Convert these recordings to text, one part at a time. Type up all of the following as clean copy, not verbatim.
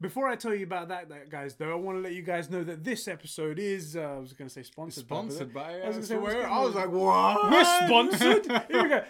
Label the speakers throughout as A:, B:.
A: Before I tell you about that, guys, though, I want to let you guys know that this episode is, I was going to say sponsored
B: by.
A: I was going to say,
B: I was like, what?
A: We're sponsored? Here we go.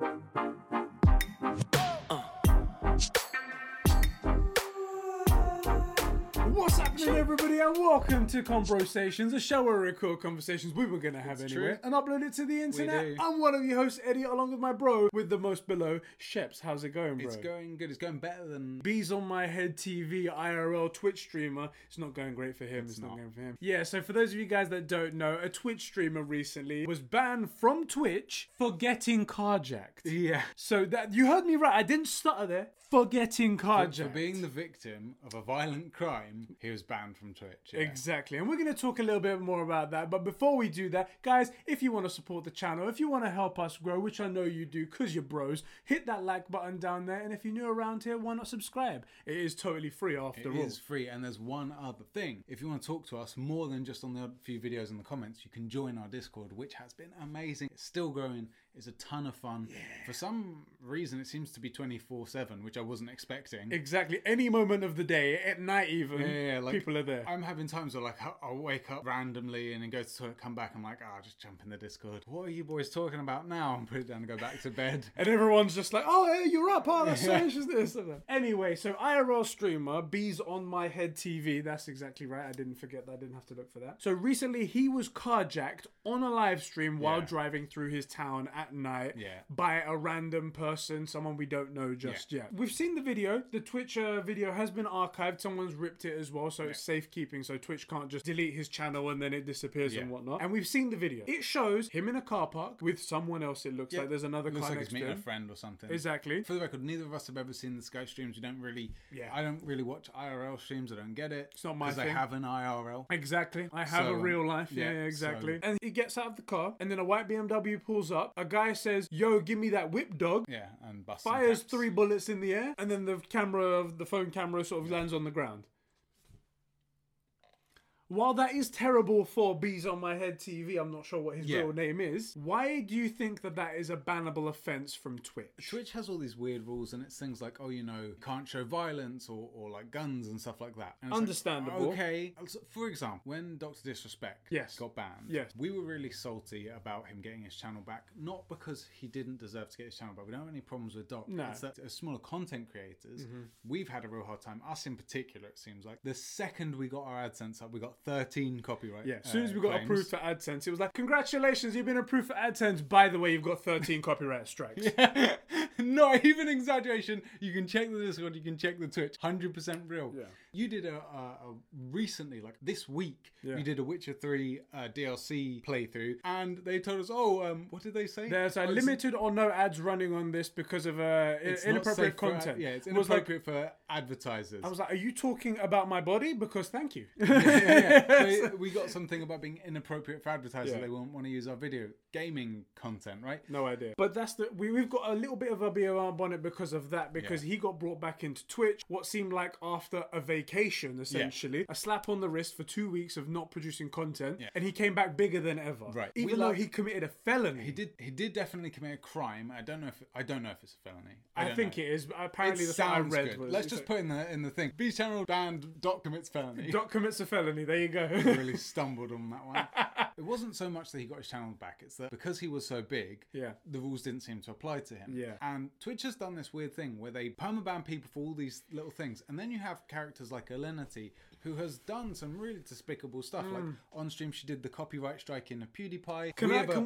A: What's happening, everybody, and welcome to Conversations, a show where we record conversations we were going to have anyway and upload it to the internet. I'm one of your hosts, Eddie, along with my bro with the most below, Sheps. How's it going, bro?
B: It's going good. It's going better than...
A: Bees on My Head TV, IRL Twitch streamer. It's not going great for him. It's not going for him. Yeah, so for those of you guys that don't know, a Twitch streamer recently was banned from Twitch for getting carjacked.
B: Yeah.
A: So that you heard me right. I didn't stutter there. For getting carjacked.
B: For being the victim of a violent crime, he was banned from Twitch. Yeah.
A: Exactly. And we're going to talk a little bit more about that. But before we do that, guys, if you want to support the channel, if you want to help us grow, which I know you do because you're bros, hit that like button down there. And if you're new around here, why not subscribe? It is totally free after all.
B: It is free. And there's one other thing. If you want to talk to us more than just on the few videos in the comments, you can join our Discord, which has been amazing. It's still growing. It's a ton of fun. Yeah. For some reason, it seems to be 24/7, which I wasn't expecting.
A: Exactly. Any moment of the day, at night even,
B: like,
A: people are there.
B: I'm having times where, like, I'll wake up randomly and then go to the toilet, come back, I'm like, I'll just jump in the Discord. What are you boys talking about now? And put it down and go back to bed.
A: And everyone's just like, oh, hey, you're up. Oh, that's so interesting. Anyway, so IRL streamer, Bees on My Head TV. That's exactly right. I didn't forget that. I didn't have to look for that. So recently, he was carjacked on a live stream while driving through his town at night by a random person, someone we don't know just yet. We've seen the video. The Twitch video has been archived. Someone's ripped it as well, so it's safekeeping, so Twitch can't just delete his channel and then it disappears and whatnot. And we've seen the video. It shows him in a car park with someone else. It looks like there's another car next to him.
B: Meeting a friend or something.
A: Exactly.
B: For the record, neither of us have ever seen this guy streams. We don't really... I don't really watch IRL streams. I don't get it.
A: It's not my thing.
B: Because I have an IRL.
A: Exactly. I have a real life. Yeah, exactly. And he gets out of the car and then a white BMW pulls up. A guy says, yo, give me that whip, dog.
B: Yeah, and busts
A: fires 3 bullets in the air, and then the phone camera sort of lands on the ground. While that is terrible for Bees on My Head TV, I'm not sure what his real name is. Why do you think that is a bannable offence from Twitch?
B: Twitch has all these weird rules, and it's things like, oh, you know, can't show violence or like guns and stuff like that. And
A: understandable.
B: Like, okay. For example, when Dr. Disrespect got banned, we were really salty about him getting his channel back. Not because he didn't deserve to get his channel back. We don't have any problems with Doc. No. It's that as smaller content creators, we've had a real hard time. Us in particular, it seems like. The second we got our AdSense up, we got 13 copyright
A: as soon as we got approved for AdSense, it was like, congratulations, you've been approved for AdSense. By the way, you've got 13 copyright strikes.
B: Not even exaggeration. You can check the Discord, you can check the Twitch. 100% real. Yeah. You did a recently, like this week, you did a Witcher 3 DLC playthrough, and they told us, what did they say?
A: There's a limited or no ads running on this because of inappropriate content.
B: It's inappropriate for advertisers.
A: I was like, are you talking about my body? Because thank you.
B: So we got something about being inappropriate for advertisers. They won't want to use our video. Gaming content, right?
A: No idea. But that's we've got a little bit of a beer arm on it because of that, because he got brought back into Twitch, what seemed like after a vacation, essentially. A slap on the wrist for 2 weeks of not producing content, and he came back bigger than ever. Right. Even though he committed a felony.
B: He did definitely commit a crime. I don't know if it's a felony.
A: I think it is. Apparently that's what I read.
B: Let's just put in the thing. Bees channel banned, Doc commits felony.
A: Doc commits a felony. There you go.
B: Really stumbled on that one. It wasn't so much that he got his channel back, it's that because he was so big, the rules didn't seem to apply to him. And Twitch has done this weird thing where they permaban people for all these little things, and then you have characters like Alinity, who has done some really despicable stuff. Like on stream, she did the copyright strike in a PewDiePie.
A: Can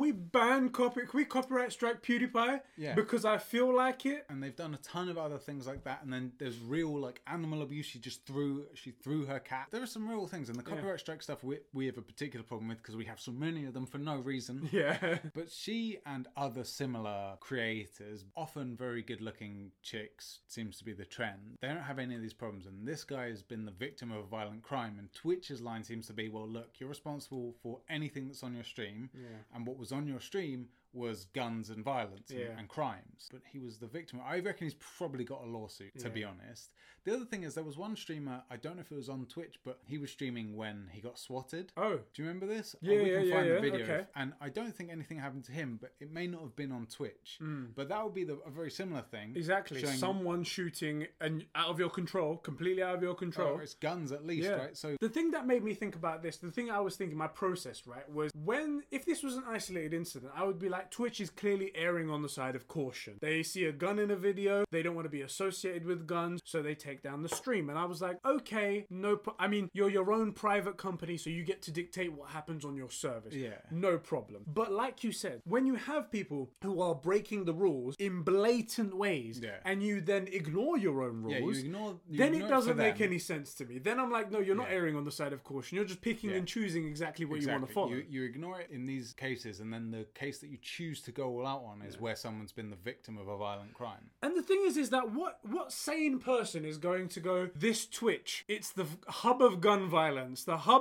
A: we copyright strike PewDiePie? Yeah. Because I feel like it.
B: And they've done a ton of other things like that. And then there's real like animal abuse. She threw her cat. There are some real things, and the copyright strike stuff we have a particular problem with because we have so many of them for no reason. Yeah. But she and other similar creators, often very good-looking chicks, seems to be the trend. They don't have any of these problems, and this guy has been the victim of a violent crime. And Twitch's line seems to be, well, look, you're responsible for anything that's on your stream, and what was on your stream was guns and violence and crimes. But he was the victim. I reckon he's probably got a lawsuit, to be honest. The other thing is there was one streamer, I don't know if it was on Twitch, but he was streaming when he got swatted.
A: Oh.
B: Do you remember this?
A: Yeah,
B: we can find the video.
A: Okay.
B: And I don't think anything happened to him, but it may not have been on Twitch. But that would be a very similar thing.
A: Exactly. Someone shooting and out of your control, completely out of your control.
B: Or it's guns at least, right? So
A: the thing that made me think about this, the thing I was thinking, my process, right, was if this was an isolated incident, I would be like, Twitch is clearly erring on the side of caution. They see a gun in a video, they don't want to be associated with guns, so they take down the stream. And I was like, okay, I mean, you're your own private company, so you get to dictate what happens on your service.
B: Yeah.
A: No problem. But like you said, when you have people who are breaking the rules in blatant ways, and you then ignore your own rules, then it doesn't make any sense to me. Then I'm like, no, you're not erring on the side of caution. You're just picking and choosing exactly what you want to follow.
B: You ignore it in these cases, and then the case that you choose to go all out on is where someone's been the victim of a violent crime.
A: And the thing is that what sane person is going to go, this Twitch, it's the hub of gun violence,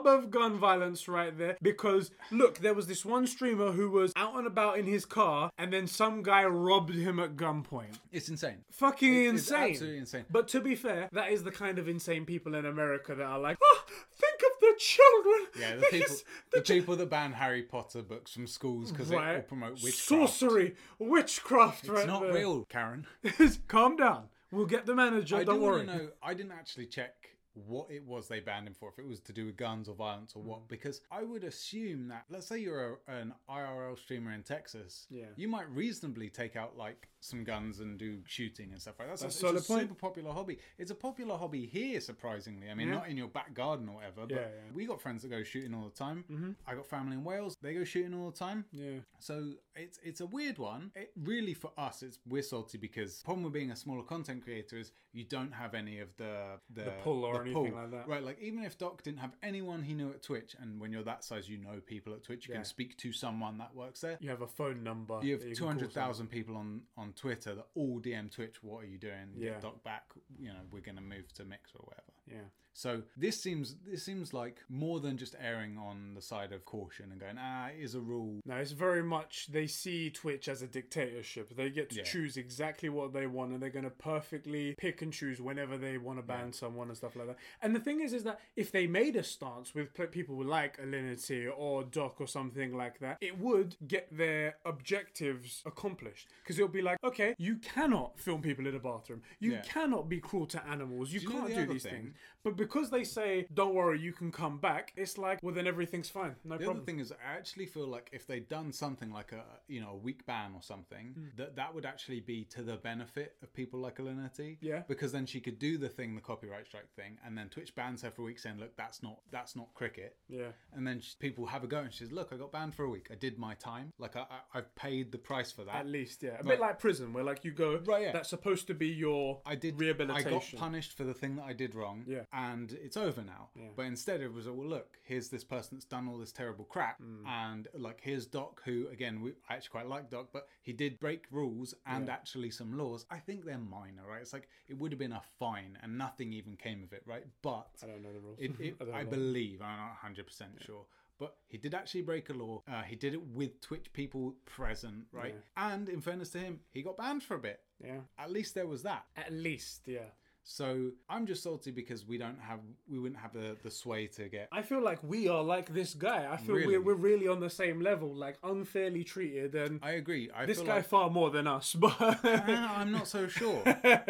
A: right there, because look, there was this one streamer who was out and about in his car, and then some guy robbed him at gunpoint.
B: It's insane.
A: Fucking insane.
B: It's absolutely insane.
A: But to be fair, that is the kind of insane people in America that are like, oh, think of the children.
B: Yeah, the people that ban Harry Potter books from schools because they all promote witchcraft.
A: Sorcery, witchcraft,
B: it's not there. Real, Karen.
A: Calm down. We'll get the manager, don't worry.
B: I didn't actually check what it was they banned him for, if it was to do with guns or violence or what, because I would assume that, let's say you're an IRL streamer in Texas, you might reasonably take out like some guns and do shooting and stuff like that. That's a super popular hobby. It's a popular hobby here, surprisingly. I mean, not in your back garden or whatever, but we got friends that go shooting all the time. I got family in Wales, they go shooting all the time. So it's a weird one. It really, for us, we're salty because the problem with being a smaller content creator is you don't have any of the
A: pull or anything like that.
B: Right, like even if Doc didn't have anyone he knew at Twitch, and when you're that size, you know people at Twitch, you can speak to someone that works there.
A: You have a phone number.
B: You have 200,000 people on Twitter that all DM Twitch, what are you doing? Get Doc back, we're going to move to Mix or whatever.
A: Yeah.
B: So this seems like more than just erring on the side of caution and going, it is a rule.
A: No, it's very much, they see Twitch as a dictatorship. They get to choose exactly what they want, and they're going to perfectly pick and choose whenever they want to ban someone and stuff like that. And the thing is that if they made a stance with people like Alinity or Doc or something like that, it would get their objectives accomplished. Because it'll be like, okay, you cannot film people in a bathroom. You cannot be cruel to animals. You can't do these things. But because they say, don't worry, you can come back, it's like, well, then everything's fine. No problem.
B: The other thing is, I actually feel like if they'd done something like a week ban or something, that would actually be to the benefit of people like Alinity.
A: Yeah.
B: Because then she could do the copyright strike thing, and then Twitch bans her for a week saying, look, that's not cricket. Yeah. And then people have a go, and she says, look, I got banned for a week. I did my time. Like, I've paid the price for that.
A: At least, yeah. A bit like prison, where like you go, that's supposed to be your rehabilitation.
B: I got punished for the thing that I did wrong. Yeah. And it's over now. Yeah. But instead it was, well, look, here's this person that's done all this terrible crap, and like here's Doc, who again, I actually quite like Doc, but he did break rules and actually some laws. I think they're minor, right? It's like it would have been a fine and nothing even came of it, right? But
A: I don't know the rules.
B: I believe, I'm not 100% sure. But he did actually break a law. He did it with Twitch people present, right? Yeah. And in fairness to him, he got banned for a bit. Yeah. At least there was that.
A: At least, yeah.
B: So I'm just salty because we wouldn't have the sway to get.
A: I feel like we are like this guy. I feel we're really on the same level, like unfairly treated. And
B: I agree.
A: This guy far more than us, but
B: I'm not so sure.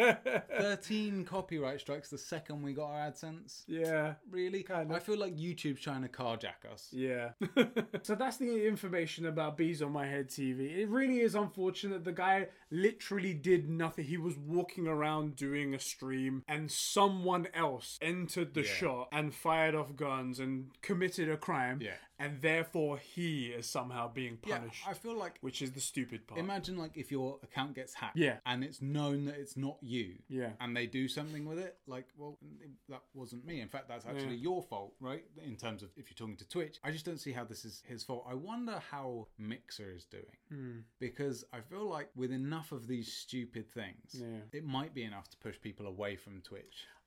B: 13 copyright strikes the second we got our AdSense. Yeah, really. Kind of. I feel like YouTube's trying to carjack us.
A: Yeah. So that's the information about Bees on My Head TV. It really is unfortunate. The guy literally did nothing. He was walking around doing a stream, and someone else entered the shot and fired off guns and committed a crime, and therefore he is somehow being punished.
B: I feel like,
A: which is the stupid part.
B: Imagine like if your account gets hacked, and it's known that it's not you, and they do something with it, like, well, that wasn't me. In fact, that's actually your fault, right? In terms of if you're talking to Twitch, I just don't see how this is his fault. I wonder how Mixer is doing, because I feel like with enough of these stupid things, it might be enough to push people away from Twitch.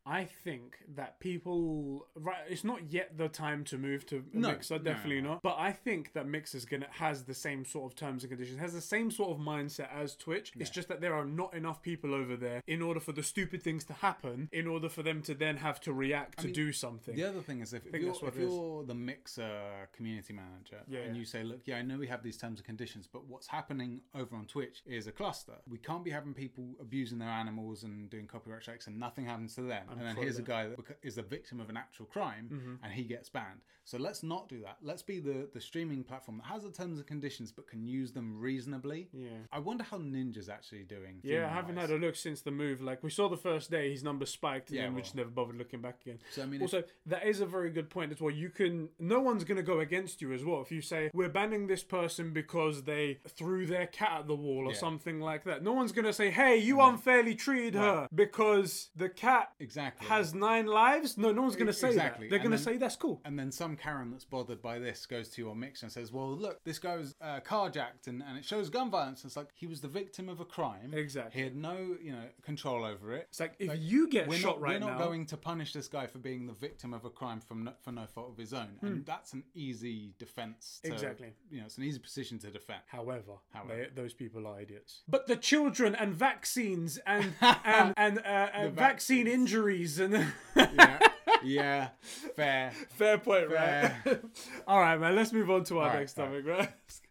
A: I think that people, right, it's not yet the time to move to Mixer, definitely not. But I think that Mixer's has the same sort of terms and conditions, has the same sort of mindset as Twitch. It's just that there are not enough people over there in order for the stupid things to happen, in order for them to then have to react to do something.
B: The other thing is, if you're the Mixer community manager and you say, look, I know we have these terms and conditions, but what's happening over on Twitch is a cluster. We can't be having people abusing their animals and doing copyright strikes and nothing happens to them. And then here's a guy that is a victim of an actual crime and he gets banned. So let's not do that. Let's be the streaming platform that has the terms and conditions but can use them reasonably. Yeah. I wonder how Ninja's actually doing.
A: Yeah, I haven't had a look since the move. Like, we saw the first day, his number spiked, and then we just never bothered looking back again. So, I mean, also, that is a very good point as well. No one's going to go against you as well. If you say, we're banning this person because they threw their cat at the wall or something like that. No one's going to say, hey, you unfairly treated her because the cat has 9 lives. No one's going to say that. They're going to say, that's cool.
B: And then some Karen that's bothered by this goes to your Mixer and says, well, look, this guy was carjacked and it shows gun violence. It's like, he was the victim of a crime.
A: Exactly.
B: He had no, control over it.
A: It's like, if you get shot right now...
B: We're not going to punish this guy for being the victim of a crime for no fault of his own. And that's an easy defense to...
A: Exactly.
B: It's an easy position to defend.
A: However. Those people are idiots. But the children and vaccines and vaccine injuries and...
B: Yeah, fair
A: point, right? All right, man, let's move on to our next topic, right?